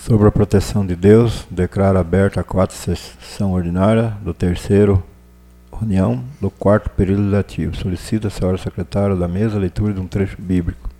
Sobre a proteção de Deus, declaro aberta a 4ª sessão ordinária do 3º reunião do 4º período legislativo. Solicito a senhora secretária da mesa a leitura de um trecho bíblico.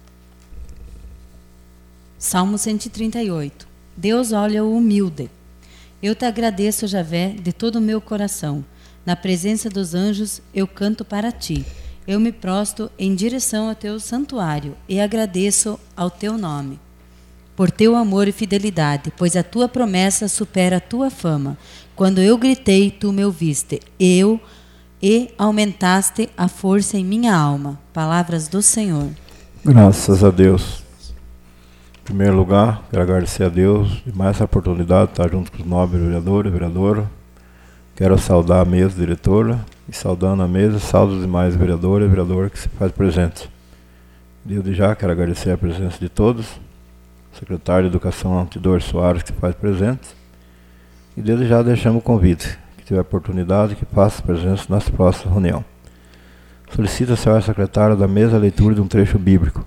Salmo 138. Deus olha o humilde. Eu te agradeço, Javé, de todo o meu coração. Na presença dos anjos eu canto para ti. Eu me prostro em direção ao teu santuário e agradeço ao teu nome. Por teu amor e fidelidade, pois a tua promessa supera a tua fama. Quando eu gritei, tu me ouviste, e aumentaste a força em minha alma. Palavras do Senhor. Graças a Deus. Em primeiro lugar, quero agradecer a Deus de mais essa oportunidade de estar junto com os nobres vereadores e vereadoras. Quero saudar a mesa diretora e, saudando a mesa, saudo os demais vereadores e vereadoras que se faz presente. Desde já quero agradecer a presença de todos. Secretário de Educação Antidor Soares, que se faz presente. E desde já deixamos o convite, que tiver oportunidade, que faça presença na próxima reunião. Solicito a senhora secretária da mesa a leitura de um trecho bíblico.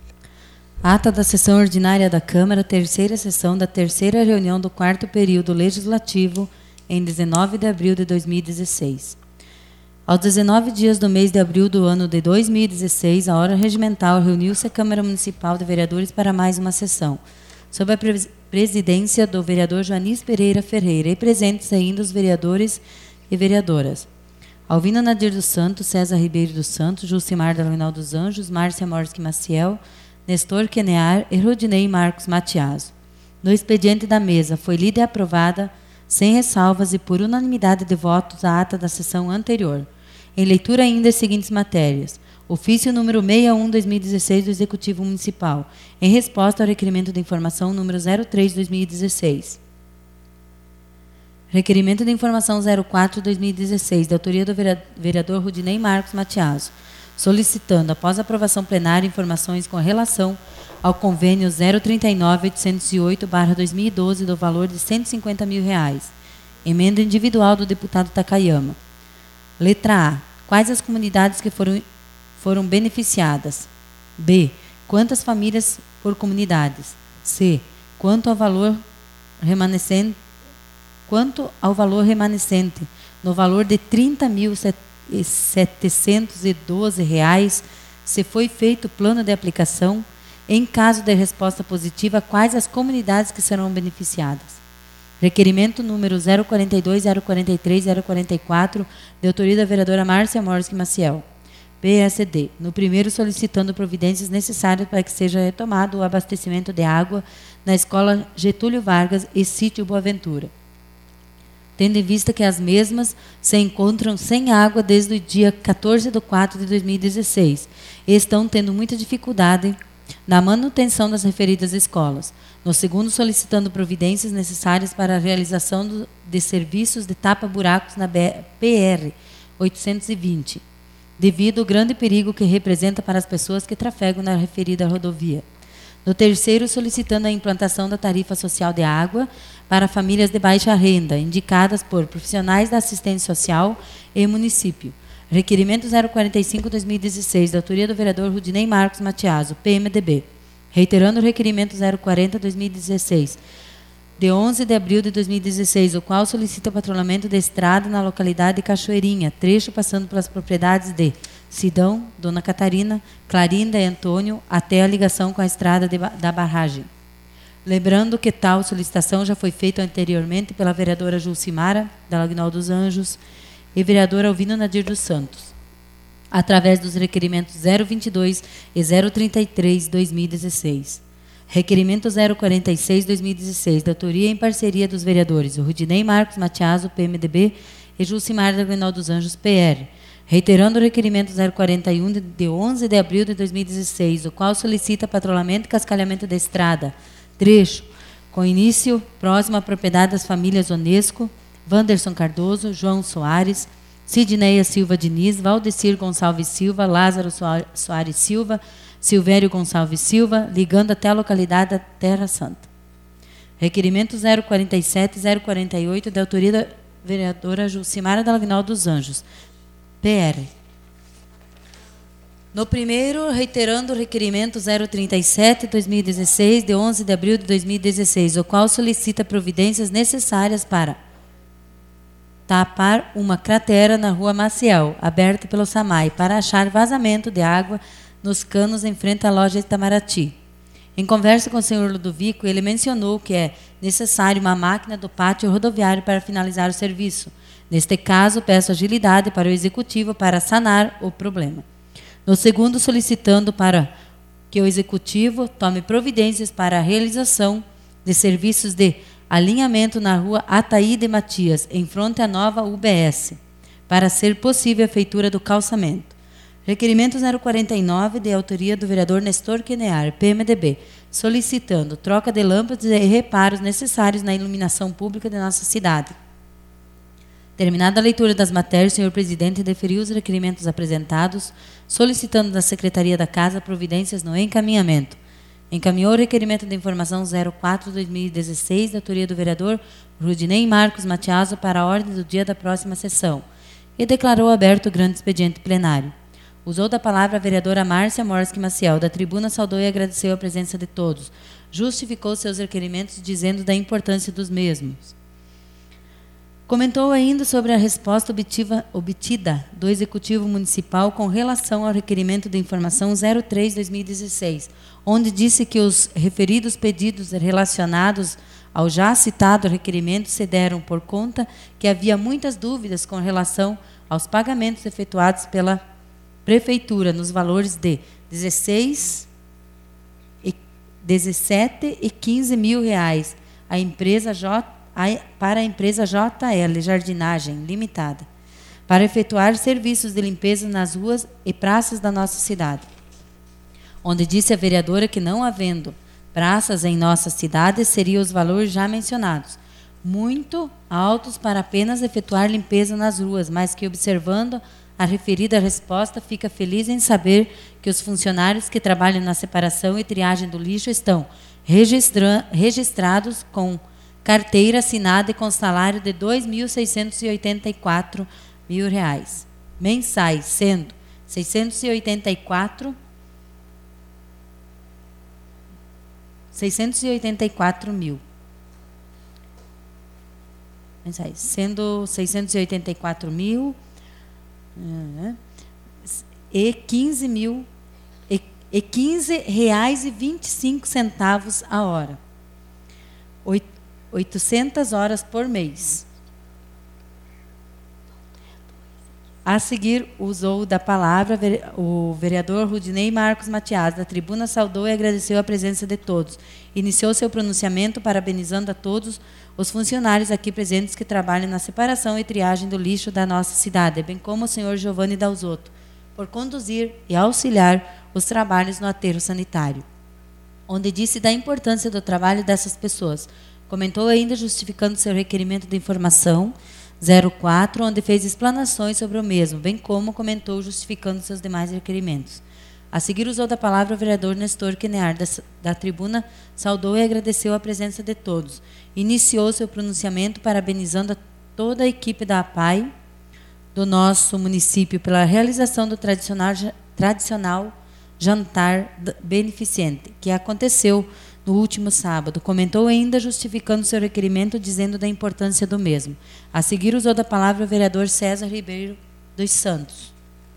Ata da sessão ordinária da Câmara, 3ª sessão da 3ª reunião do 4º período legislativo, em 19 de abril de 2016. Aos 19 dias do mês de abril do ano de 2016, a hora regimental reuniu-se a Câmara Municipal de Vereadores para mais uma sessão, sob a presidência do vereador Joanis Pereira Ferreira, e presentes ainda os vereadores e vereadoras: Alvino Nadir dos Santos, César Ribeiro dos Santos, Jucimar Dalvinal dos Anjos, Márcia Morski Maciel, Nestor Quenear e Rodinei Marcos Matiaso. No expediente da mesa foi lida e aprovada, sem ressalvas e por unanimidade de votos, a ata da sessão anterior. Em leitura ainda as seguintes matérias: ofício número 61/2016 do Executivo Municipal, em resposta ao requerimento de informação número 03/2016. Requerimento de informação 04/2016, de autoria do vereador Rodinei Marcos Matiaso, solicitando, após a aprovação plenária, informações com relação ao convênio 039.808/2012 do valor de R$150 mil. Emenda individual do deputado Takayama. Letra A. Quais as comunidades que foram beneficiadas? B. Quantas famílias por comunidades? C. Quanto ao valor remanescente no valor de R$30.712, se foi feito o plano de aplicação. Em caso de resposta positiva, quais as comunidades que serão beneficiadas? Requerimento número 042, 043, 044, de autoria da vereadora Márcia Morski Maciel, PSD. No primeiro, solicitando providências necessárias para que seja retomado o abastecimento de água na Escola Getúlio Vargas e Sítio Boaventura, tendo em vista que as mesmas se encontram sem água desde o dia 14/4/2016 e estão tendo muita dificuldade na manutenção das referidas escolas. No segundo, solicitando providências necessárias para a realização de serviços de tapa-buracos na PR 820, devido ao grande perigo que representa para as pessoas que trafegam na referida rodovia. No terceiro, solicitando a implantação da tarifa social de água para famílias de baixa renda, indicadas por profissionais da assistência social e município. Requerimento 045/2016, da autoria do vereador Rodinei Marcos Matiaso, PMDB. Reiterando o requerimento 040/2016, de 11 de abril de 2016, o qual solicita o patrulhamento da estrada na localidade de Cachoeirinha, trecho passando pelas propriedades de Sidão, Dona Catarina, Clarinda e Antônio, até a ligação com a estrada da barragem. Lembrando que tal solicitação já foi feita anteriormente pela vereadora Jucimara Dalvinal dos Anjos e vereador Alvino Nadir dos Santos, através dos requerimentos 022 e 033/2016. Requerimento 046/2016, da autoria em parceria dos vereadores Rodinei Marcos Matiaso, PMDB, e Jucimar Dalvinal dos Anjos, PR. Reiterando o requerimento 041 de 11 de abril de 2016, o qual solicita patrulhamento e cascalhamento da estrada, trecho com início próximo à propriedade das famílias Onesco, Wanderson Cardoso, João Soares, Sidneia Silva Diniz, Valdecir Gonçalves Silva, Lázaro Soares Silva, Silvério Gonçalves Silva, ligando até a localidade da Terra Santa. Requerimento 047 e 048, da autoria da vereadora Jucimara Dalvinal dos Anjos, PR. No primeiro, reiterando o requerimento 037/2016, de 11 de abril de 2016, o qual solicita providências necessárias para tapar uma cratera na rua Maciel, aberta pelo SAMAI, para achar vazamento de água nos canos em frente à loja Itamaraty. Em conversa com o senhor Ludovico, ele mencionou que é necessário uma máquina do pátio rodoviário para finalizar o serviço. Neste caso, peço agilidade para o executivo para sanar o problema. No segundo, solicitando para que o executivo tome providências para a realização de serviços de alinhamento na rua Ataíde Matias, em fronte à nova UBS, para ser possível a feitura do calçamento. Requerimento 049, de autoria do vereador Nestor Quenear, PMDB, solicitando troca de lâmpadas e reparos necessários na iluminação pública de nossa cidade. Terminada a leitura das matérias, o senhor presidente deferiu os requerimentos apresentados, solicitando da Secretaria da Casa providências no encaminhamento. Encaminhou o requerimento de informação 04/2016, da autoria do vereador Rudinei Marcos Matiaso, para a ordem do dia da próxima sessão, e declarou aberto o grande expediente plenário. Usou da palavra a vereadora Márcia Morski Maciel. Da tribuna, saudou e agradeceu a presença de todos. Justificou seus requerimentos, dizendo da importância dos mesmos. Comentou ainda sobre a resposta obtida do Executivo Municipal com relação ao requerimento de informação 03/2016, onde disse que os referidos pedidos relacionados ao já citado requerimento se deram por conta que havia muitas dúvidas com relação aos pagamentos efetuados pela Prefeitura nos valores de 17 e 15 mil reais para a empresa JL Jardinagem Limitada, para efetuar serviços de limpeza nas ruas e praças da nossa cidade. Onde disse a vereadora que, não havendo praças em nossa cidade, seriam os valores já mencionados, muito altos para apenas efetuar limpeza nas ruas, mas que, observando a referida resposta, fica feliz em saber que os funcionários que trabalham na separação e triagem do lixo estão registrados com carteira assinada e com salário de R$ 2.684 mil mensais, sendo 684 mil mensais, sendo 684 mil e 15 mil e R$15,25 a hora, 800 horas por mês. A seguir, usou da palavra o vereador Rudinei Marcos Matias. Da tribuna, saudou e agradeceu a presença de todos. Iniciou seu pronunciamento parabenizando a todos os funcionários aqui presentes que trabalham na separação e triagem do lixo da nossa cidade, bem como o senhor Giovanni Dalzotto, por conduzir e auxiliar os trabalhos no aterro sanitário, onde disse da importância do trabalho dessas pessoas. Comentou ainda, justificando seu requerimento de informação 04, onde fez explanações sobre o mesmo, bem como comentou justificando seus demais requerimentos. A seguir, usou da palavra o vereador Nestor Quenear. Da tribuna, saudou e agradeceu a presença de todos. Iniciou seu pronunciamento parabenizando a toda a equipe da APAI do nosso município pela realização do tradicional jantar beneficente, que aconteceu no último sábado. Comentou ainda, justificando seu requerimento, dizendo da importância do mesmo. A seguir, usou da palavra o vereador César Ribeiro dos Santos.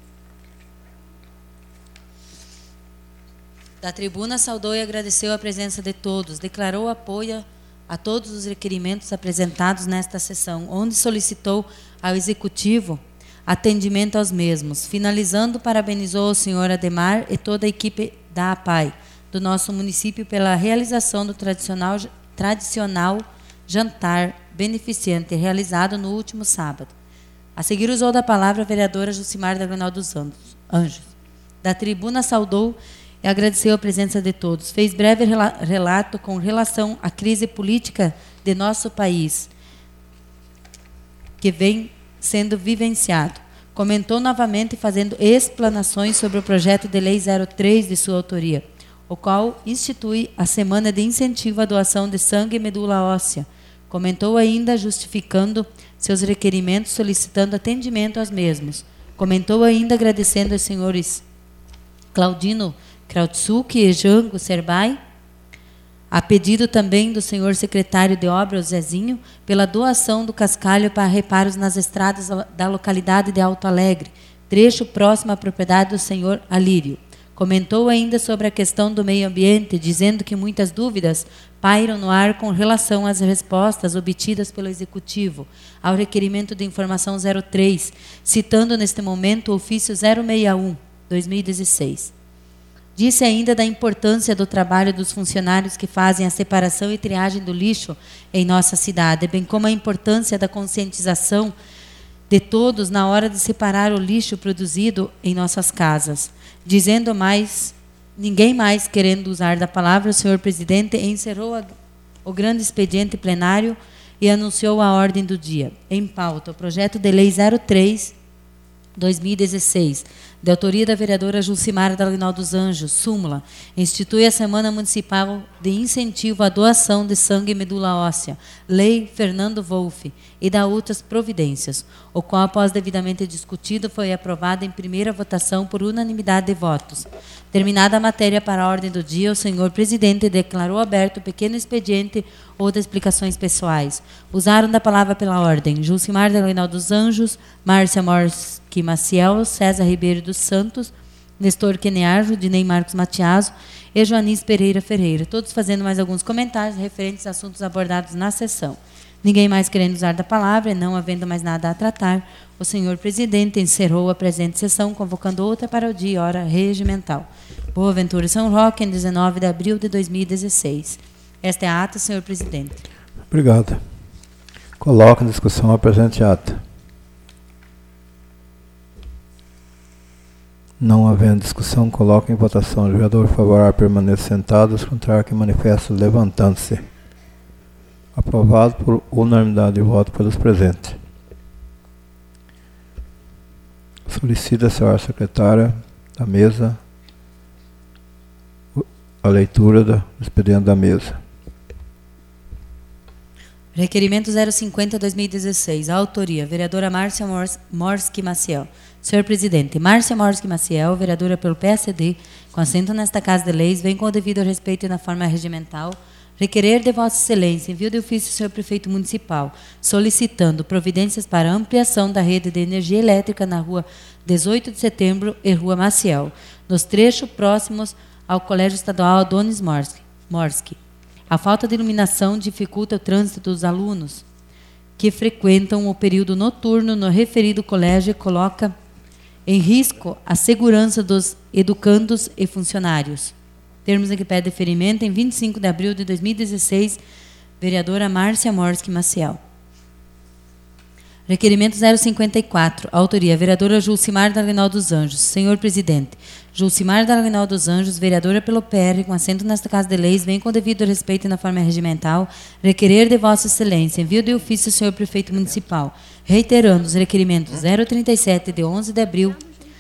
Da tribuna, saudou e agradeceu a presença de todos. Declarou apoio a todos os requerimentos apresentados nesta sessão, onde solicitou ao Executivo atendimento aos mesmos. Finalizando, parabenizou o senhor Ademar e toda a equipe da APAI do nosso município pela realização do tradicional jantar beneficente realizado no último sábado. A seguir, usou da palavra a vereadora Jucimar da Granal dos Anjos. Da tribuna, saudou e agradeceu a presença de todos. Fez breve relato com relação à crise política de nosso país, que vem sendo vivenciado. Comentou novamente, fazendo explanações sobre o projeto de lei 03 de sua autoria, o qual institui a Semana de Incentivo à Doação de Sangue e Medula Óssea. Comentou ainda, justificando seus requerimentos, solicitando atendimento aos mesmos. Comentou ainda, agradecendo aos senhores Claudino Krautsuk e Jango Serbai, a pedido também do senhor secretário de obras, Zezinho, pela doação do cascalho para reparos nas estradas da localidade de Alto Alegre, trecho próximo à propriedade do senhor Alírio. Comentou ainda sobre a questão do meio ambiente, dizendo que muitas dúvidas pairam no ar com relação às respostas obtidas pelo Executivo ao requerimento de informação 03, citando neste momento o ofício 061/2016. Disse ainda da importância do trabalho dos funcionários que fazem a separação e triagem do lixo em nossa cidade, bem como a importância da conscientização de todos na hora de separar o lixo produzido em nossas casas. Dizendo mais, ninguém mais querendo usar da palavra, o senhor presidente encerrou o grande expediente plenário e anunciou a ordem do dia. Em pauta, o projeto de lei 03/2016, de autoria da vereadora Jucimara Dallagnol dos Anjos, súmula, institui a Semana Municipal de Incentivo à Doação de Sangue e Medula Óssea, Lei Fernando Wolff, e da outras providências, o qual, após devidamente discutido, foi aprovado em primeira votação por unanimidade de votos. Terminada a matéria para a ordem do dia, o senhor presidente declarou aberto o pequeno expediente ou de explicações pessoais. Usaram da palavra pela ordem Jucimara Dallagnol dos Anjos, Márcia Morski Maciel, César Ribeiro dos Santos, Nestor Quenear, Judinei Marcos Matiaso e Joanis Pereira Ferreira, todos fazendo mais alguns comentários referentes a assuntos abordados na sessão. Ninguém mais querendo usar da palavra e não havendo mais nada a tratar, o senhor presidente encerrou a presente sessão, convocando outra para o dia e hora regimental. Boa Ventura São Roque, em 19 de abril de 2016. Esta é a ata, senhor presidente. Obrigado. Coloco em discussão a presente ata. Não havendo discussão, coloco em votação. O vereador favorável permaneça sentado, os contrários que manifestam levantando-se. Aprovado por unanimidade de voto pelos presentes. Solicita a senhora secretária da mesa a leitura do expediente da mesa. Requerimento 050/2016. A autoria, vereadora Márcia Morski Maciel. Senhor presidente, Márcia Morski Maciel, vereadora pelo PSD, com assento nesta Casa de Leis, vem com o devido respeito e na forma regimental requerer de Vossa Excelência envio de ofício ao senhor prefeito municipal, solicitando providências para a ampliação da rede de energia elétrica na rua 18 de setembro e rua Maciel, nos trechos próximos ao Colégio Estadual Adonis Morski. A falta de iluminação dificulta o trânsito dos alunos que frequentam o período noturno no referido colégio e coloca em risco a segurança dos educandos e funcionários. Termos em que pede deferimento em 25 de abril de 2016, vereadora Márcia Morski Maciel. Requerimento 054, autoria, vereadora Jucimara Dallagnol dos Anjos. Senhor presidente, Jucimara Dallagnol dos Anjos, vereadora pelo PR, com assento nesta Casa de Leis, vem com o devido respeito e na forma regimental, requerer de Vossa Excelência envio de ofício ao senhor prefeito municipal, reiterando os requerimentos 037 de 11 de abril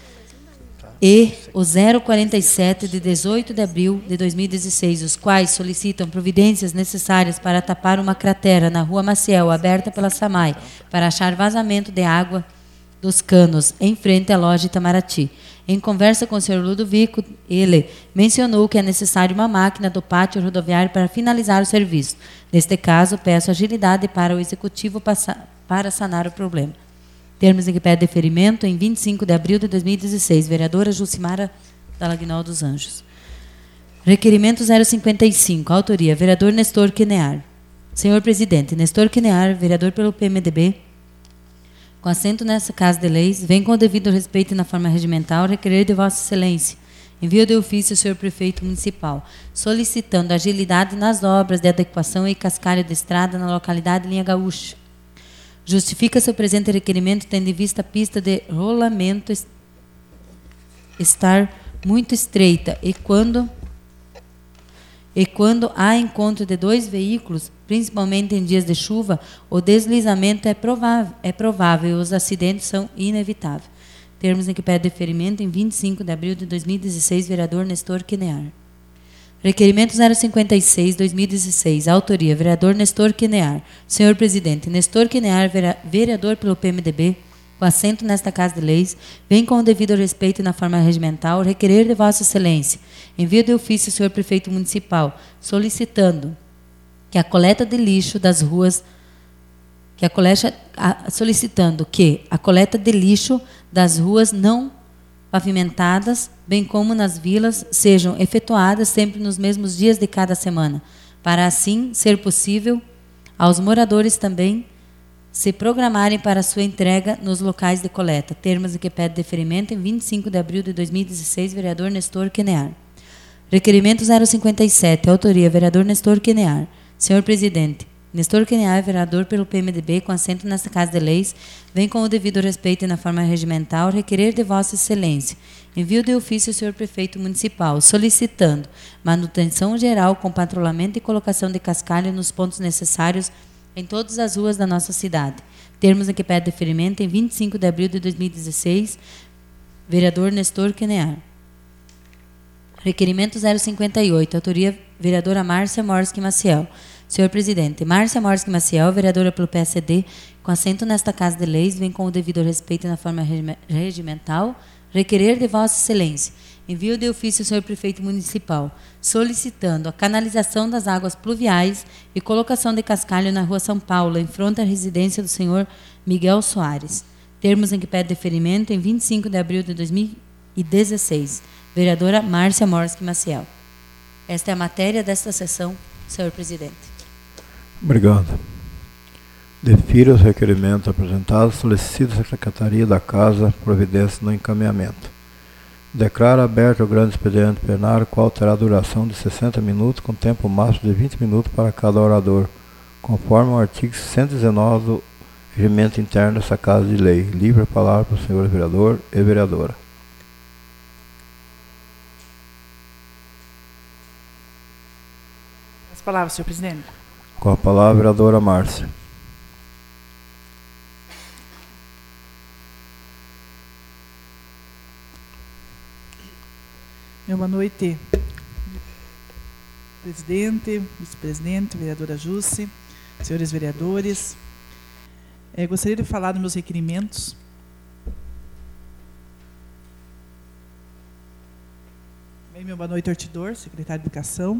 e o 047 de 18 de abril de 2016, os quais solicitam providências necessárias para tapar uma cratera na rua Maciel, aberta pela SAMAI, para achar vazamento de água dos canos, em frente à loja Itamaraty. Em conversa com o senhor Ludovico, ele mencionou que é necessário uma máquina do pátio rodoviário para finalizar o serviço. Neste caso, peço agilidade para o Executivo para sanar o problema. Termos em que pede deferimento em 25 de abril de 2016, vereadora Jucimara Dallagnol dos Anjos. Requerimento 055, autoria, vereador Nestor Quenear. Senhor presidente, Nestor Quenear, vereador pelo PMDB, com assento nessa Casa de Leis, vem com o devido respeito e na forma regimental requerer de Vossa Excelência envio de ofício ao senhor prefeito municipal, solicitando agilidade nas obras de adequação e cascalho de estrada na localidade Linha Gaúcha. Justifica seu presente requerimento tendo em vista a pista de rolamento estar muito estreita e quando há encontro de dois veículos, principalmente em dias de chuva, o deslizamento é provável e os acidentes são inevitáveis. Termos em que pede deferimento em 25 de abril de 2016, vereador Nestor Quenear. Requerimento 056/2016, autoria, vereador Nestor Quenear. Senhor presidente, Nestor Quenear, vereador pelo PMDB, com com assento nesta Casa de Leis, vem com o devido respeito e na forma regimental requerer de Vossa Excelência, envio de ofício ao senhor prefeito municipal, solicitando que a coleta de lixo das ruas, solicitando que a coleta de lixo das ruas não pavimentadas, bem como nas vilas, sejam efetuadas sempre nos mesmos dias de cada semana, para assim ser possível aos moradores também se programarem para sua entrega nos locais de coleta. Termos em que pede deferimento em 25 de abril de 2016, vereador Nestor Quenear. Requerimento 057, autoria, vereador Nestor Quenear. Senhor presidente, Nestor Quenear, vereador pelo PMDB, com assento nesta Casa de Leis, vem com o devido respeito e na forma regimental requerer de Vossa Excelência envio de ofício ao senhor prefeito municipal, solicitando manutenção geral com patrulhamento e colocação de cascalho nos pontos necessários em todas as ruas da nossa cidade. Termos em que pede deferimento em 25 de abril de 2016, vereador Nestor Quenear. Requerimento 058, autoria vereadora Márcia Morski Maciel. Senhor presidente, Márcia Morski Maciel, vereadora pelo PSD, com assento nesta Casa de Leis, vem com o devido respeito na forma regimental, requerer de Vossa Excelência envio de ofício ao senhor prefeito municipal, solicitando a canalização das águas pluviais e colocação de cascalho na rua São Paulo, em fronte à residência do senhor Miguel Soares. Termos em que pede deferimento em 25 de abril de 2016. Vereadora Márcia Morski Maciel. Esta é a matéria desta sessão, senhor presidente. Obrigado. Defira os requerimentos apresentados, solicita a Secretaria da Casa providência no encaminhamento. Declara aberto o grande expediente plenário, qual terá duração de 60 minutos, com tempo máximo de 20 minutos para cada orador, conforme o artigo 119 do regimento interno dessa Casa de Lei. Livre a palavra para o senhor vereador e vereadora. As palavras, senhor presidente. Com a palavra, a vereadora Márcia. Boa noite, presidente, vice-presidente, vereadora Jusce, senhores vereadores. Gostaria de falar dos meus requerimentos. Meu boa noite, Ortidor, secretário de Educação.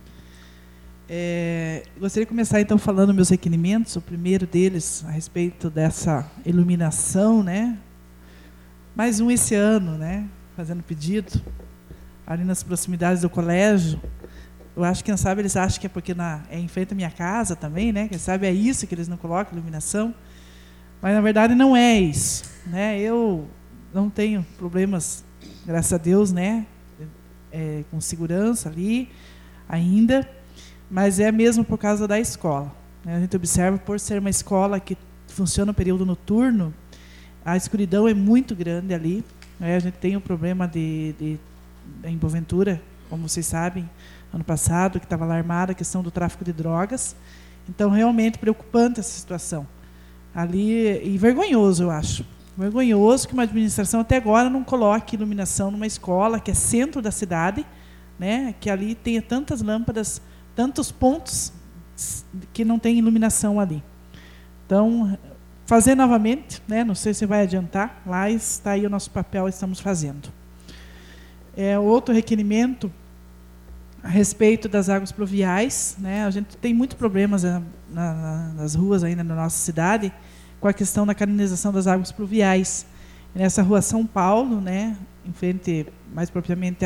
Gostaria de começar, então, falando dos meus requerimentos. O primeiro deles, a respeito dessa iluminação, né? Mais um esse ano, né? Fazendo pedido. Ali nas proximidades do colégio. Eu acho que, quem sabe, eles acham que é porque é em frente à minha casa também, né? Quem sabe é isso que eles não colocam, iluminação. Mas, na verdade, não é isso, né? Eu não tenho problemas, graças a Deus, né? Com segurança ali ainda, mas é mesmo por causa da escola, né? A gente observa, por ser uma escola que funciona no período noturno, a escuridão é muito grande ali, né? A gente tem um problema em Boaventura, como vocês sabem, ano passado, que estava alarmada a questão do tráfico de drogas. Então, realmente preocupante essa situação. Ali, e vergonhoso, eu acho. Vergonhoso que uma administração até agora não coloque iluminação numa escola que é centro da cidade, né, que ali tenha tantas lâmpadas, tantos pontos que não tem iluminação ali. Então, fazer novamente, né, não sei se vai adiantar, mas está aí o nosso papel, estamos fazendo. Outro requerimento a respeito das águas pluviais, né? A gente tem muitos problemas nas ruas ainda na nossa cidade com a questão da canalização das águas pluviais. Nessa rua São Paulo, né, em frente, mais propriamente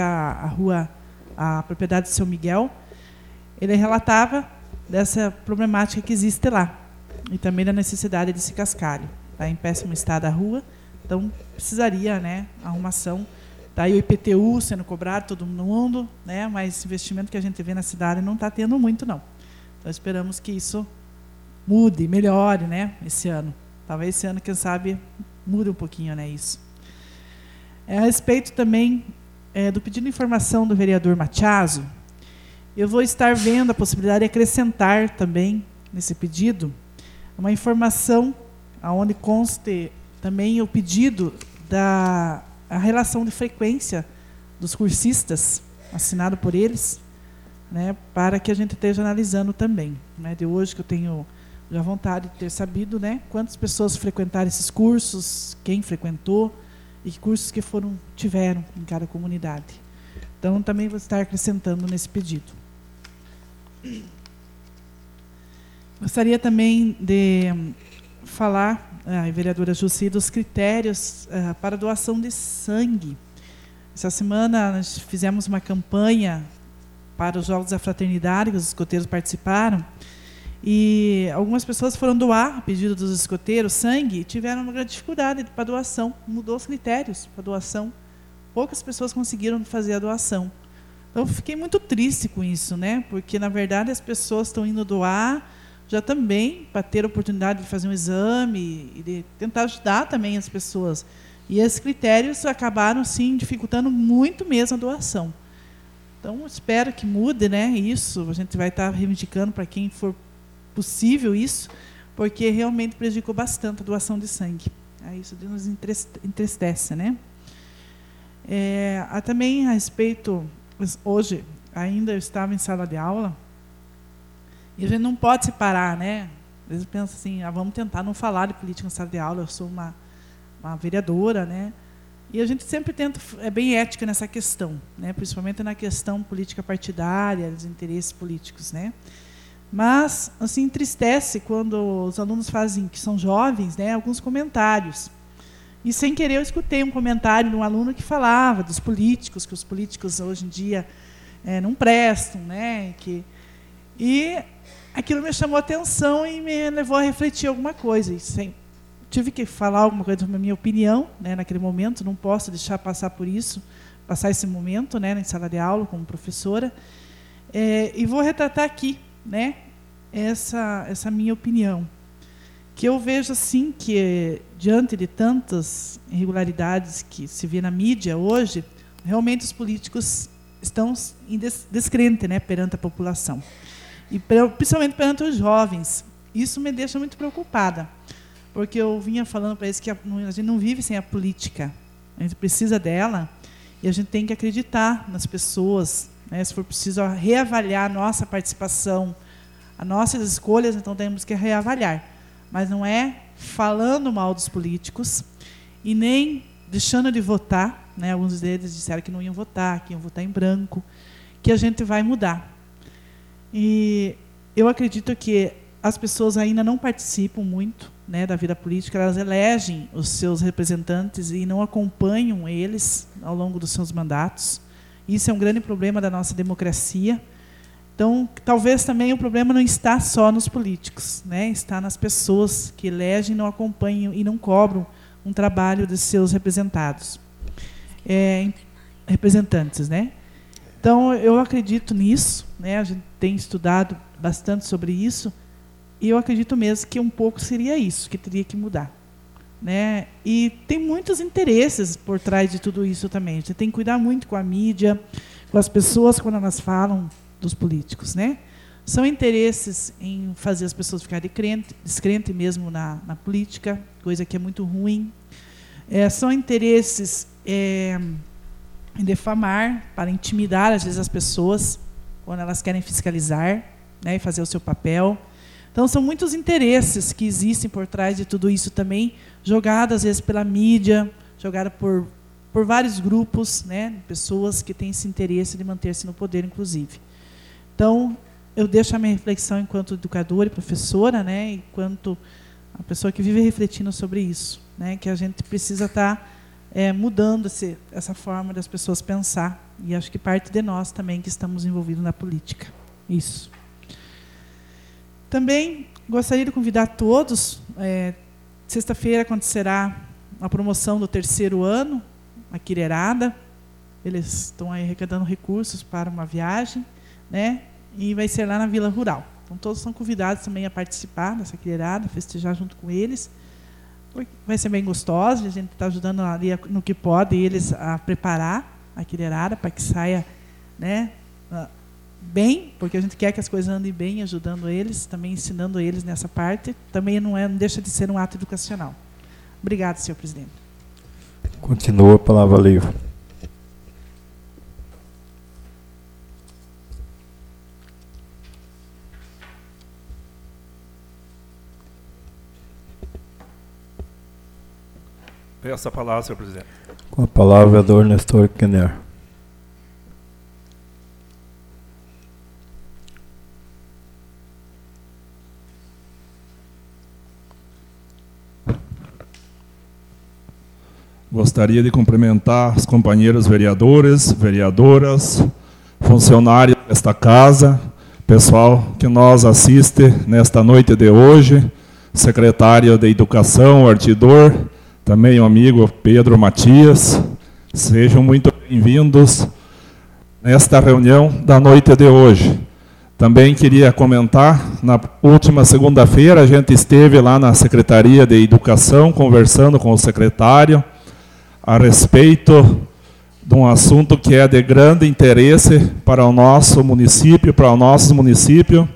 a propriedade de São Miguel, ele relatava dessa problemática que existe lá e também da necessidade desse cascalho. Está em péssimo estado a rua, então precisaria, né, arrumação. Está aí o IPTU sendo cobrado, todo mundo, né? Mas esse investimento que a gente vê na cidade não está tendo muito, não. Então, esperamos que isso mude, melhore, né, esse ano. Talvez esse ano, quem sabe, mude um pouquinho, né, isso. A respeito também do pedido de informação do vereador Machazo, eu vou estar vendo a possibilidade de acrescentar também, nesse pedido, uma informação onde conste também o pedido a relação de frequência dos cursistas, assinado por eles, né, para que a gente esteja analisando também. Né, de hoje que eu tenho já vontade de ter sabido, né, quantas pessoas frequentaram esses cursos, quem frequentou e que cursos que tiveram em cada comunidade. Então, também vou estar acrescentando nesse pedido. Gostaria também de falar, a vereadora Jussi, dos critérios para doação de sangue. Essa semana nós fizemos uma campanha para os Jogos da Fraternidade, que os escoteiros participaram, e algumas pessoas foram doar, a pedido dos escoteiros, sangue, e tiveram uma grande dificuldade para doação. Mudou os critérios para doação. Poucas pessoas conseguiram fazer a doação. Então, eu fiquei muito triste com isso, né? Porque, na verdade, as pessoas estão indo doar já também para ter a oportunidade de fazer um exame e de tentar ajudar também as pessoas. E esses critérios acabaram, sim, dificultando muito mesmo a doação. Então, espero que mude, né, isso. A gente vai estar reivindicando para quem for possível isso, porque realmente prejudicou bastante a doação de sangue. Isso nos entristece, né? Também a respeito, hoje, ainda eu estava em sala de aula, e a gente não pode separar, né? Às vezes pensa assim, vamos tentar não falar de política em sala de aula, eu sou uma vereadora, né? E a gente sempre tenta, é bem ética nessa questão, né? Principalmente na questão política partidária, dos interesses políticos, né? Mas, assim, entristece quando os alunos fazem, que são jovens, né, alguns comentários. E, sem querer, eu escutei um comentário de um aluno que falava dos políticos, que os políticos, hoje em dia, não prestam, né? E aquilo me chamou a atenção e me levou a refletir alguma coisa. E tive que falar alguma coisa sobre a minha opinião, né, naquele momento, não posso deixar passar esse momento, né, na sala de aula, como professora. E vou retratar aqui, né, essa minha opinião, que eu vejo assim que, diante de tantas irregularidades que se vê na mídia hoje, realmente os políticos estão em descrente, né, perante a população. E principalmente perante os jovens. Isso me deixa muito preocupada, porque eu vinha falando para eles que a gente não vive sem a política. A gente precisa dela e a gente tem que acreditar nas pessoas, né? Se for preciso reavaliar a nossa participação, as nossas escolhas, então temos que reavaliar. Mas não é falando mal dos políticos e nem deixando de votar, né? Alguns deles disseram que não iam votar, que iam votar em branco, que a gente vai mudar. E eu acredito que as pessoas ainda não participam muito, né, da vida política, elas elegem os seus representantes e não acompanham eles ao longo dos seus mandatos. Isso é um grande problema da nossa democracia. Então, talvez também o problema não está só nos políticos, né, está nas pessoas que elegem, não acompanham e não cobram um trabalho dos seus representantes, né? Então, eu acredito nisso, né, a gente tem estudado bastante sobre isso, e eu acredito mesmo que um pouco seria isso, que teria que mudar, né? E tem muitos interesses por trás de tudo isso também. A gente tem que cuidar muito com a mídia, com as pessoas quando elas falam dos políticos, né? São interesses em fazer as pessoas ficarem descrentes mesmo na política, coisa que é muito ruim. São interesses em defamar, para intimidar, às vezes, as pessoas, quando elas querem fiscalizar, né, e fazer o seu papel. Então, são muitos interesses que existem por trás de tudo isso também, jogados, às vezes, pela mídia, jogado por vários grupos, né, pessoas que têm esse interesse de manter-se no poder, inclusive. Então, eu deixo a minha reflexão enquanto educadora e professora, né, enquanto a pessoa que vive refletindo sobre isso, né, que a gente precisa estar mudando essa forma das pessoas pensar, e acho que parte de nós também que estamos envolvidos na política. Isso. Também gostaria de convidar todos, sexta-feira acontecerá a promoção do 3º ano, aqui em Herada. Eles estão aí arrecadando recursos para uma viagem, né? E vai ser lá na Vila Rural. Então, todos são convidados também a participar dessa quirerada, festejar junto com eles. Vai ser bem gostoso, a gente está ajudando ali no que pode eles a preparar a quirerada para que saia, né, bem, porque a gente quer que as coisas andem bem, ajudando eles, também ensinando eles nessa parte. Também não deixa de ser um ato educacional. Obrigada, senhor presidente. Continua a palavra livre. Peço a palavra, senhor presidente. Com a palavra, o vereador Nestor Kenner. Gostaria de cumprimentar os companheiros vereadores, vereadoras, funcionários desta casa, pessoal que nos assiste nesta noite de hoje, secretário de Educação, Artidor, também o amigo Pedro Matias. Sejam muito bem-vindos nesta reunião da noite de hoje. Também queria comentar, na última segunda-feira a gente esteve lá na Secretaria de Educação conversando com o secretário a respeito de um assunto que é de grande interesse para o nosso município, para os nossos munícipes,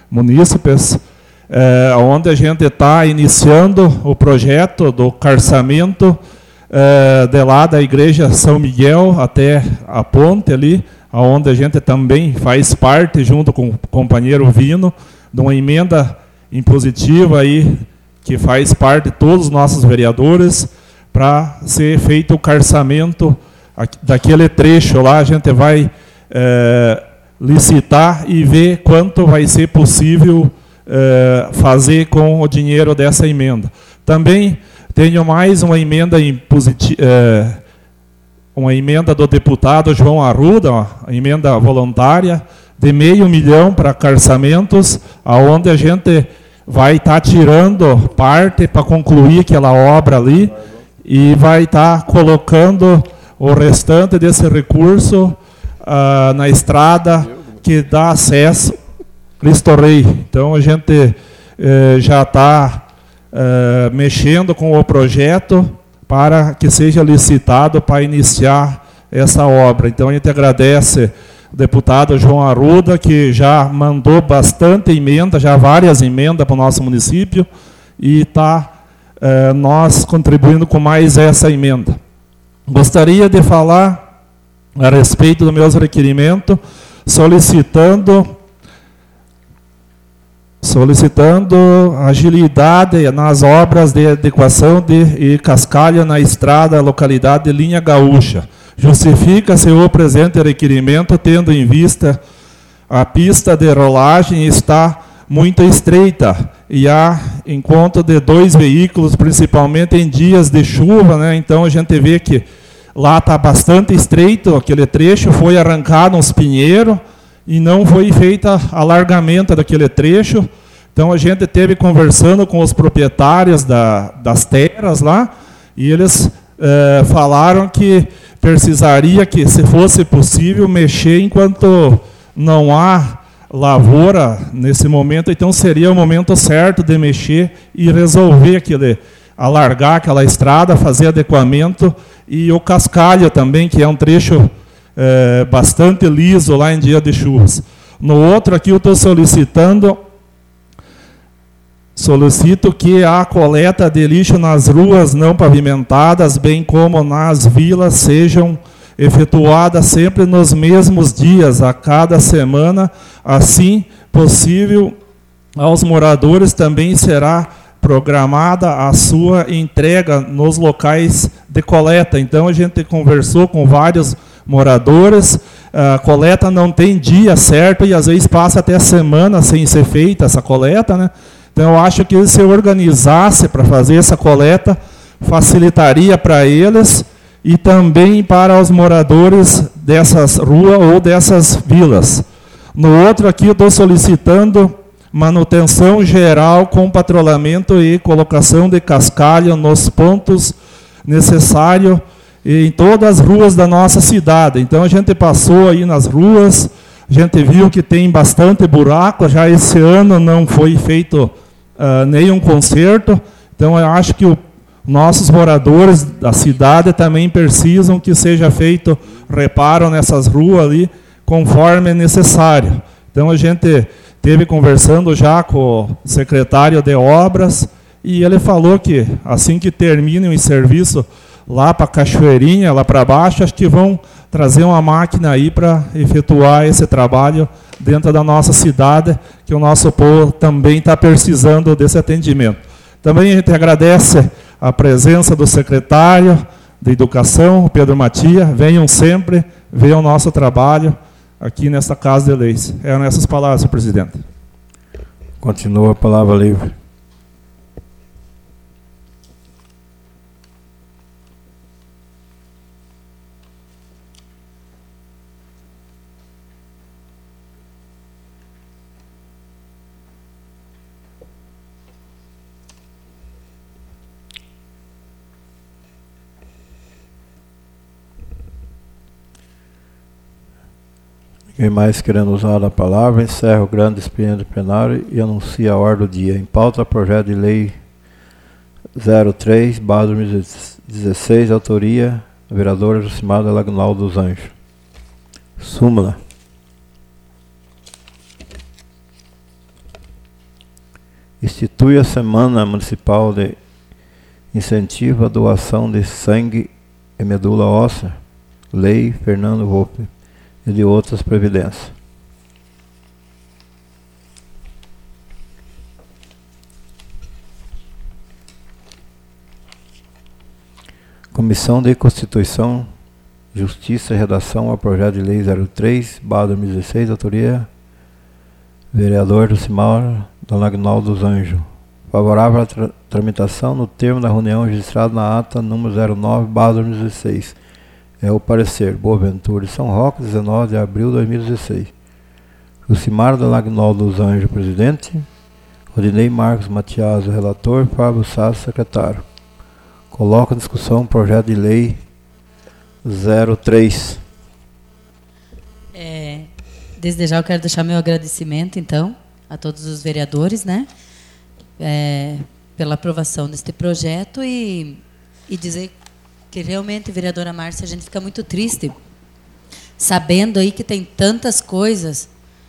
onde a gente está iniciando o projeto do carçamento de lá da Igreja São Miguel até a ponte ali, onde a gente também faz parte, junto com o companheiro Vino, de uma emenda impositiva aí, que faz parte de todos os nossos vereadores, para ser feito o carçamento daquele trecho lá. A gente vai licitar e ver quanto vai ser possível fazer com o dinheiro dessa emenda. Também tenho mais uma emenda uma emenda do deputado João Arruda, uma emenda voluntária de R$500 mil para carçamentos, aonde a gente vai estar tirando parte para concluir aquela obra ali e vai estar colocando o restante desse recurso na estrada que dá acesso Cristo Rei. Então a gente já está mexendo com o projeto para que seja licitado para iniciar essa obra. Então a gente agradece o deputado João Arruda, que já mandou bastante emenda, já várias emendas para o nosso município, e está nós contribuindo com mais essa emenda. Gostaria de falar a respeito dos meus requerimentos, solicitando agilidade nas obras de adequação e cascalho na estrada, localidade de Linha Gaúcha. Justifica-se o presente requerimento, tendo em vista a pista de rolagem está muito estreita e há encontro de 2 veículos, principalmente em dias de chuva, né? Então a gente vê que lá está bastante estreito, aquele trecho foi arrancado uns pinheiros e não foi feita alargamento daquele trecho. Então a gente teve conversando com os proprietários das terras lá, e eles falaram que precisaria que, se fosse possível, mexer enquanto não há lavoura nesse momento. Então seria o momento certo de mexer e resolver alargar aquela estrada, fazer adequamento, e o cascalho também, que é um trecho bastante liso lá em dia de chuvas. No outro aqui eu estou solicito que a coleta de lixo nas ruas não pavimentadas, bem como nas vilas, sejam efetuadas sempre nos mesmos dias, a cada semana. Assim possível, aos moradores também será programada a sua entrega nos locais de coleta. Então a gente conversou com vários moradores, a coleta não tem dia certo e às vezes passa até semana sem ser feita essa coleta, né? Então eu acho que se organizasse para fazer essa coleta, facilitaria para eles e também para os moradores dessas ruas ou dessas vilas. No outro aqui eu estou solicitando manutenção geral com patrulhamento e colocação de cascalho nos pontos necessários em todas as ruas da nossa cidade. Então a gente passou aí nas ruas, a gente viu que tem bastante buraco, já esse ano não foi feito nenhum conserto. Então eu acho que nossos moradores da cidade também precisam que seja feito reparo nessas ruas ali, conforme necessário. Então a gente esteve conversando já com o secretário de obras, e ele falou que assim que terminem o serviço lá para a Cachoeirinha, lá para baixo, acho que vão trazer uma máquina aí para efetuar esse trabalho dentro da nossa cidade, que o nosso povo também está precisando desse atendimento. Também a gente agradece a presença do secretário de Educação, Pedro Matias. Venham sempre, vejam o nosso trabalho aqui nesta Casa de Leis. Eram essas palavras, senhor presidente. Continua a palavra livre. Ninguém mais querendo usar a palavra, encerra o grande expediente plenário e anuncia a ordem do dia. Em pauta, projeto de lei 03/2016, autoria da vereadora Jucimara Lagnol dos Anjos. Súmula. Institui a Semana Municipal de Incentivo à Doação de Sangue e Medula Óssea, Lei Fernando Volpe, e de outras previdências. Comissão de Constituição, Justiça e Redação ao projeto de lei 03/2016, autoria vereador Jucimara Lagnol dos Anjos. Favorável à tramitação no termo da reunião registrada na ata número 09/2016. É o parecer. Boaventura de São Roque, 19 de abril de 2016. Jucimara Lagnol dos Anjos, presidente. Rodinei Marcos Matias, relator. Fábio Sá, secretário. Coloca em discussão o projeto de lei 03. Desde já eu quero deixar meu agradecimento, então, a todos os vereadores, né, pela aprovação deste projeto e dizer que realmente, vereadora Márcia, a gente fica muito triste sabendo aí que tem tantas coisas,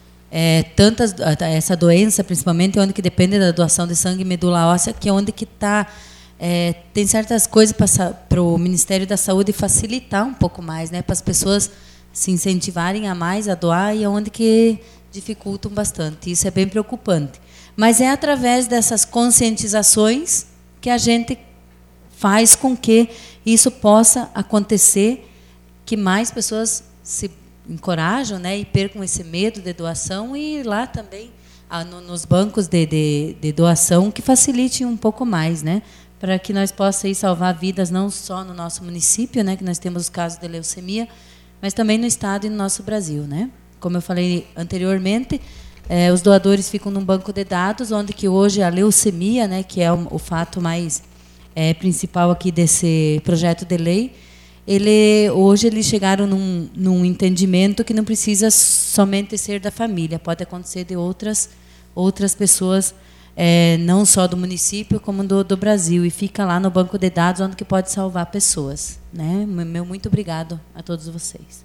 essa doença, principalmente, onde que depende da doação de sangue e medula óssea, que é onde que está, tem certas coisas para o Ministério da Saúde facilitar um pouco mais, né, para as pessoas se incentivarem a mais a doar, e é onde que dificultam bastante. Isso é bem preocupante. Mas é através dessas conscientizações que a gente faz com que isso possa acontecer, que mais pessoas se encorajam, né, e percam esse medo de doação, e lá também nos bancos de doação que facilite um pouco mais, né, para que nós possamos aí salvar vidas não só no nosso município, né, que nós temos os casos de leucemia, mas também no estado e no nosso Brasil, né. Como eu falei anteriormente, os doadores ficam num banco de dados, onde que hoje a leucemia, né, que é o fato mais principal aqui desse projeto de lei, hoje eles chegaram num entendimento que não precisa somente ser da família, pode acontecer de outras pessoas, não só do município, como do Brasil, e fica lá no banco de dados, onde que pode salvar pessoas, né? Meu muito obrigado a todos vocês.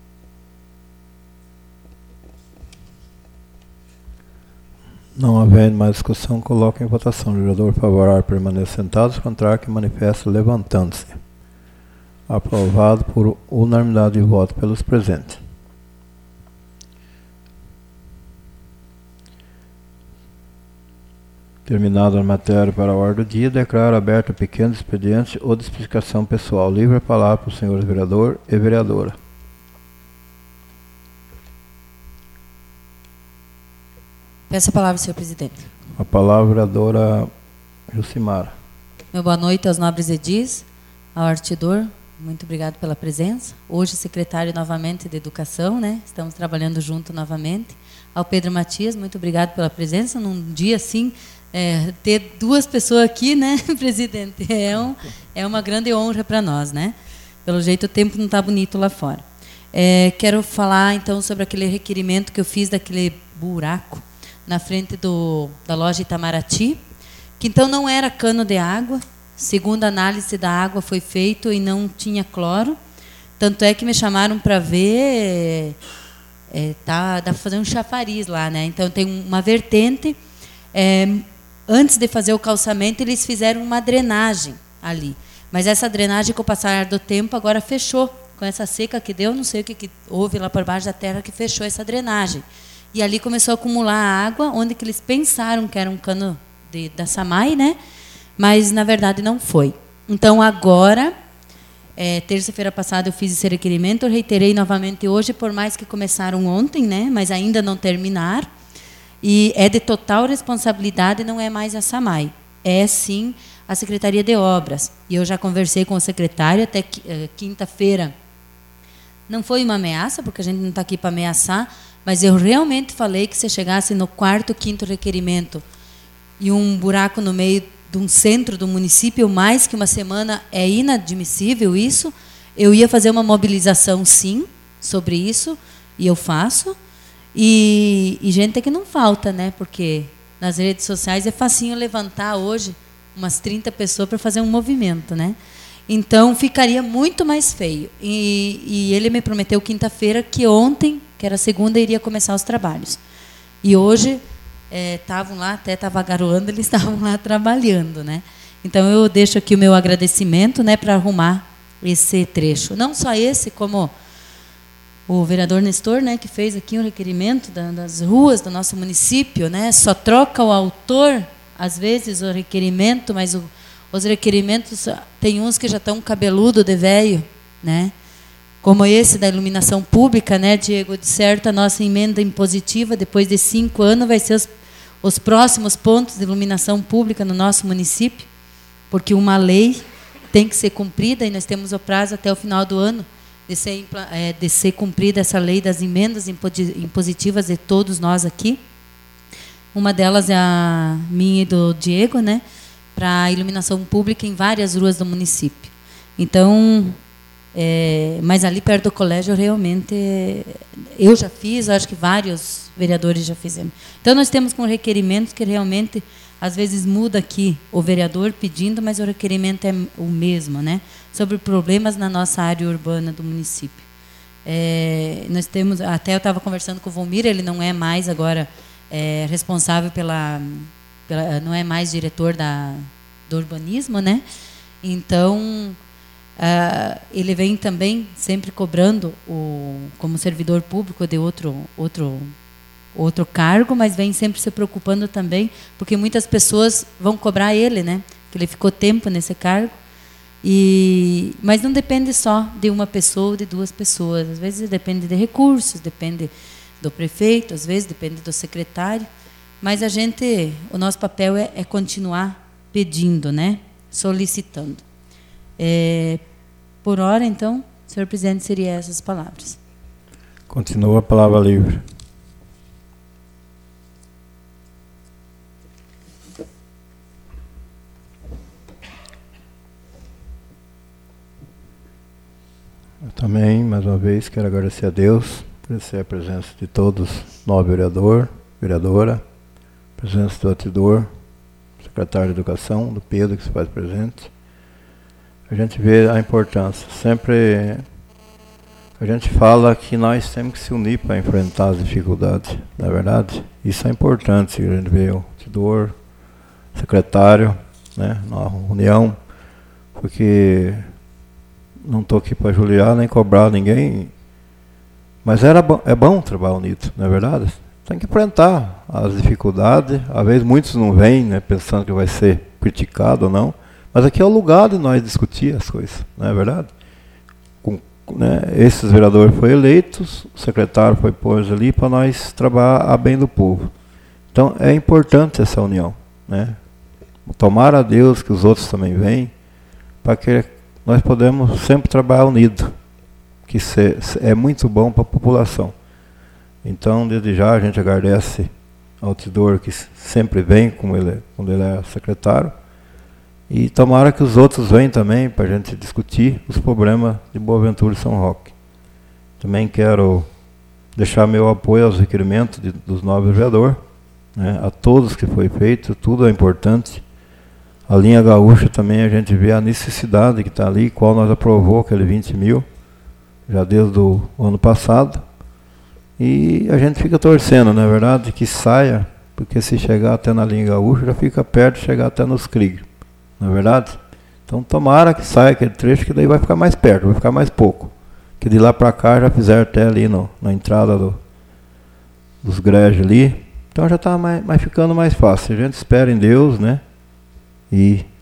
Não havendo mais discussão, coloca em votação. O vereador favorável permaneça sentado, o contrário que manifesta levantando-se. Aprovado por unanimidade de voto pelos presentes. Terminada a matéria para a ordem do dia, declaro aberto pequeno expediente ou de explicação pessoal. Livre a palavra para o senhor vereador e vereadora. Peço a palavra, senhor presidente. A palavra, vereadora Jucimara. Meu boa noite aos nobres edis, ao artidor, muito obrigado pela presença. Hoje, secretário novamente de Educação, né? Estamos trabalhando junto novamente. Ao Pedro Matias, muito obrigado pela presença. Num dia assim, ter duas pessoas aqui, né, presidente? É uma grande honra para nós, né? Pelo jeito, o tempo não está bonito lá fora. Quero falar, então, sobre aquele requerimento que eu fiz daquele buraco na frente da loja Itamaraty, que então não era cano de água. Segundo a análise da água foi feito e não tinha cloro. Tanto é que me chamaram para ver, dá para fazer um chafariz lá, né? Então tem uma vertente. Antes de fazer o calçamento, eles fizeram uma drenagem ali. Mas essa drenagem, com o passar do tempo, agora fechou. Com essa seca que deu, não sei o que houve lá por baixo da terra que fechou essa drenagem. E ali começou a acumular água, onde que eles pensaram que era um cano da SAMAI, né? Mas, na verdade, não foi. Então, agora, terça-feira passada eu fiz esse requerimento, eu reiterei novamente hoje, por mais que começaram ontem, né, mas ainda não terminaram. E é de total responsabilidade, não é mais a SAMAI. É, sim, a Secretaria de Obras. E eu já conversei com o secretário até quinta-feira. Não foi uma ameaça, porque a gente não está aqui para ameaçar, mas eu realmente falei que se chegasse no 4º, 5º requerimento e um buraco no meio de um centro do município, mais que uma semana, é inadmissível isso. Eu ia fazer uma mobilização, sim, sobre isso, e eu faço. E gente é que não falta, né? Porque nas redes sociais é facinho levantar hoje umas 30 pessoas para fazer um movimento, né? Então, ficaria muito mais feio. E ele me prometeu quinta-feira que ontem, que era segunda, iria começar os trabalhos. E hoje, estavam lá, até estava garoando, eles estavam lá trabalhando, né? Então, eu deixo aqui o meu agradecimento, né, para arrumar esse trecho. Não só esse, como o vereador Nestor, né, que fez aqui um requerimento das ruas do nosso município, né? Só troca o autor, às vezes, o requerimento, mas os requerimentos, tem uns que já estão cabeludo de velho, né? Como esse da iluminação pública, né, Diego? De certo, a nossa emenda impositiva, depois de 5 anos, vai ser os próximos pontos de iluminação pública no nosso município, porque uma lei tem que ser cumprida e nós temos o prazo até o final do ano de ser cumprida essa lei das emendas impositivas de todos nós aqui. Uma delas é a minha e do Diego, né, para a iluminação pública em várias ruas do município. Então, mas ali perto do colégio, realmente, eu já fiz, acho que vários vereadores já fizeram. Então, nós temos com requerimentos que realmente, às vezes, muda aqui o vereador pedindo, mas o requerimento é o mesmo, né? Sobre problemas na nossa área urbana do município. Nós temos, até eu estava conversando com o Volmir, ele não é mais agora responsável não é mais diretor do urbanismo, né? Então, ele vem também sempre cobrando como servidor público de outro cargo, mas vem sempre se preocupando também, porque muitas pessoas vão cobrar ele, né? Que ele ficou tempo nesse cargo. Mas não depende só de uma pessoa ou de 2 pessoas. Às vezes depende de recursos, depende do prefeito, às vezes depende do secretário. Mas o nosso papel é continuar pedindo, né? Solicitando. Por hora, então, senhor presidente, seriam essas palavras. Continua a palavra livre. Eu também, mais uma vez, quero agradecer a Deus, agradecer a presença de todos, nobre vereador, vereadora, presença do atidor, secretário de Educação, do Pedro, que se faz presente. A gente vê a importância. Sempre a gente fala que nós temos que se unir para enfrentar as dificuldades, não é verdade? Isso é importante, a gente vê o atidor, secretário, né, na reunião, porque não estou aqui para juliar nem cobrar ninguém, mas é bom trabalhar unido, não é verdade? Tem que enfrentar as dificuldades. Às vezes muitos não vêm, né, pensando que vai ser criticado ou não, mas aqui é o lugar de nós discutir as coisas, não é verdade? Esses vereadores foram eleitos, o secretário foi posto ali para nós trabalhar a bem do povo. Então é importante essa união, né? Tomara a Deus que os outros também venham, para que nós podemos sempre trabalhar unido, que é muito bom para a população. Então, desde já, a gente agradece ao Tidor, que sempre vem quando ele é secretário, e tomara que os outros venham também para a gente discutir os problemas de Boa Ventura e São Roque. Também quero deixar meu apoio aos requerimentos dos nobres vereadores, né, a todos que foi feito, tudo é importante. A linha gaúcha também a gente vê a necessidade que está ali, qual nós aprovou aquele 20 mil, já desde o ano passado. E a gente fica torcendo, não é verdade, que saia, porque se chegar até na linha gaúcha, já fica perto de chegar até nos Krieg, não é verdade? Então tomara que saia aquele trecho, que daí vai ficar mais perto, vai ficar mais pouco. Que de lá para cá já fizeram até ali na entrada dos grejos ali. Então já está ficando mais fácil. A gente espera em Deus, né? E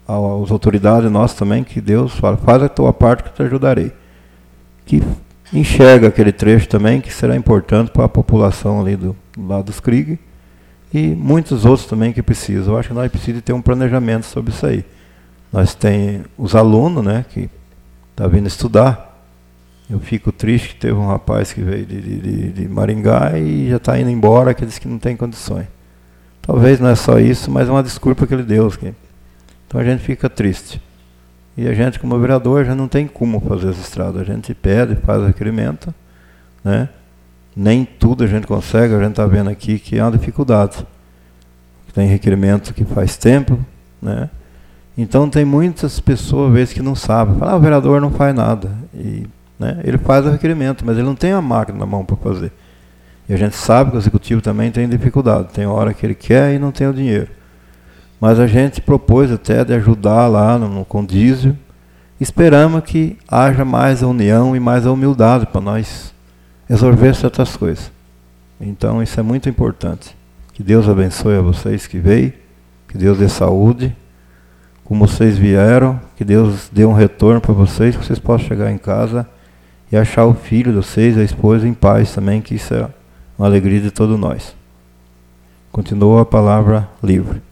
às autoridades nossas também, que Deus fala, faz a tua parte que eu te ajudarei. Que enxerga aquele trecho também, que será importante para a população ali do lado dos Krieg, e muitos outros também que precisam. Eu acho que nós precisamos ter um planejamento sobre isso aí. Nós temos os alunos, né, que estão vindo estudar. Eu fico triste que teve um rapaz que veio de Maringá e já está indo embora, aqueles que não têm condições. Talvez não é só isso, mas é uma desculpa que ele deu. Então a gente fica triste. E a gente, como vereador, já não tem como fazer essa estrada. A gente pede, faz requerimento, né? Nem tudo a gente consegue, a gente está vendo aqui que é uma dificuldade. Tem requerimento que faz tempo, né? Então tem muitas pessoas, às vezes, que não sabem. Falam, o vereador não faz nada. Né? Ele faz o requerimento, mas ele não tem a máquina na mão para fazer. E a gente sabe que o executivo também tem dificuldade. Tem hora que ele quer e não tem o dinheiro. Mas a gente propôs até de ajudar lá no Condísio. Esperamos que haja mais a união e mais a humildade para nós resolver certas coisas. Então isso é muito importante. Que Deus abençoe a vocês que veio. Que Deus dê saúde. Como vocês vieram. Que Deus dê um retorno para vocês. Que vocês possam chegar em casa e achar o filho de vocês, a esposa, em paz também, que isso é uma alegria de todos nós. Continua a palavra livre.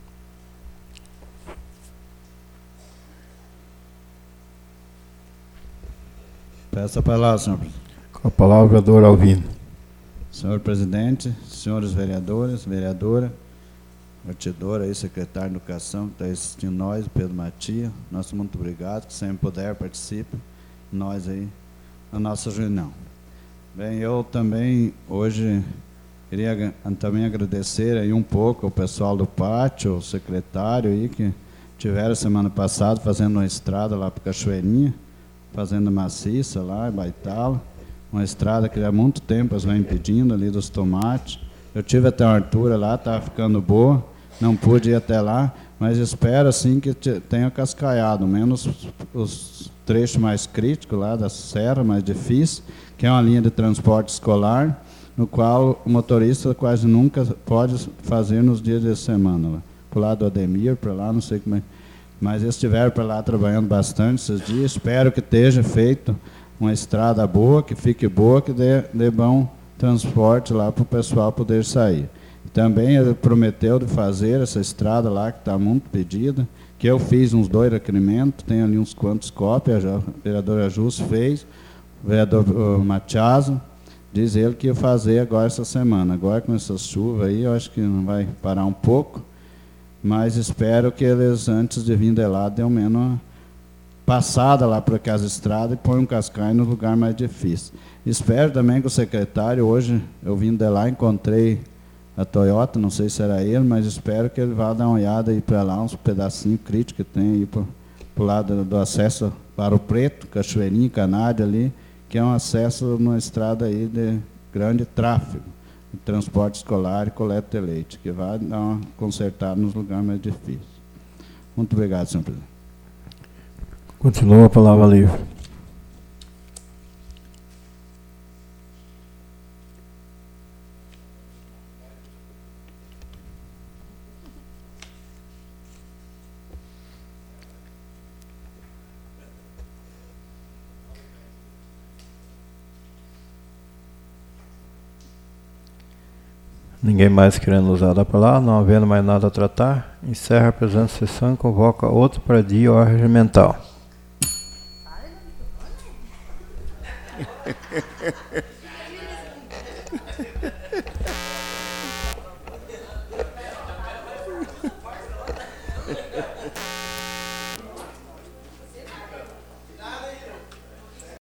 Peço a palavra, senhor presidente. Com a palavra, vereador Alvino. Senhor presidente, senhores vereadores, vereadora, batedora aí, secretário de Educação, que está assistindo nós, Pedro Matias, nosso muito obrigado, que sempre puder participe, nós aí, na nossa reunião. Bem, eu também hoje queria também agradecer aí um pouco ao pessoal do pátio, o secretário aí que tiveram semana passada fazendo uma estrada lá para Cachoeirinha, fazendo maciça lá em Baitala, uma estrada que há muito tempo eles vêm pedindo ali dos tomates. Eu tive até uma altura lá, estava ficando boa, não pude ir até lá, mas espero assim que tenha cascaiado, menos os trechos mais críticos lá da serra, mais difícil, que é uma linha de transporte escolar, no qual o motorista quase nunca pode fazer nos dias de semana. Lá. Para o lado do Ademir, para lá, não sei como é. Mas eles estiveram para lá trabalhando bastante esses dias. Espero que esteja feito uma estrada boa, que fique boa, que dê bom transporte lá para o pessoal poder sair. Também ele prometeu de fazer essa estrada lá, que está muito pedida, que eu fiz uns 2 requerimentos, tem ali uns quantos cópias, a vereadora Jus fez, o vereador Matiaso, diz ele que ia fazer agora essa semana. Agora com essas chuvas aí, eu acho que não vai parar um pouco, mas espero que eles, antes de vir de lá, dêem menos uma passada lá por aquelas estradas e põem um cascalho no lugar mais difícil. Espero também que o secretário, hoje eu vim de lá, encontrei a Toyota, não sei se era ele, mas espero que ele vá dar uma olhada aí para lá, uns pedacinhos críticos que tem aí para o lado do acesso para o Preto, Cachoeirinha, Canário ali, que é um acesso numa estrada aí de grande tráfego, de transporte escolar e coleta de leite, que vai dar uma consertada nos lugares mais difíceis. Muito obrigado, senhor presidente. Continua a palavra livre. Ninguém mais querendo usar da palavra, não havendo mais nada a tratar, encerra a presente sessão e convoca outro para dia ou regimental.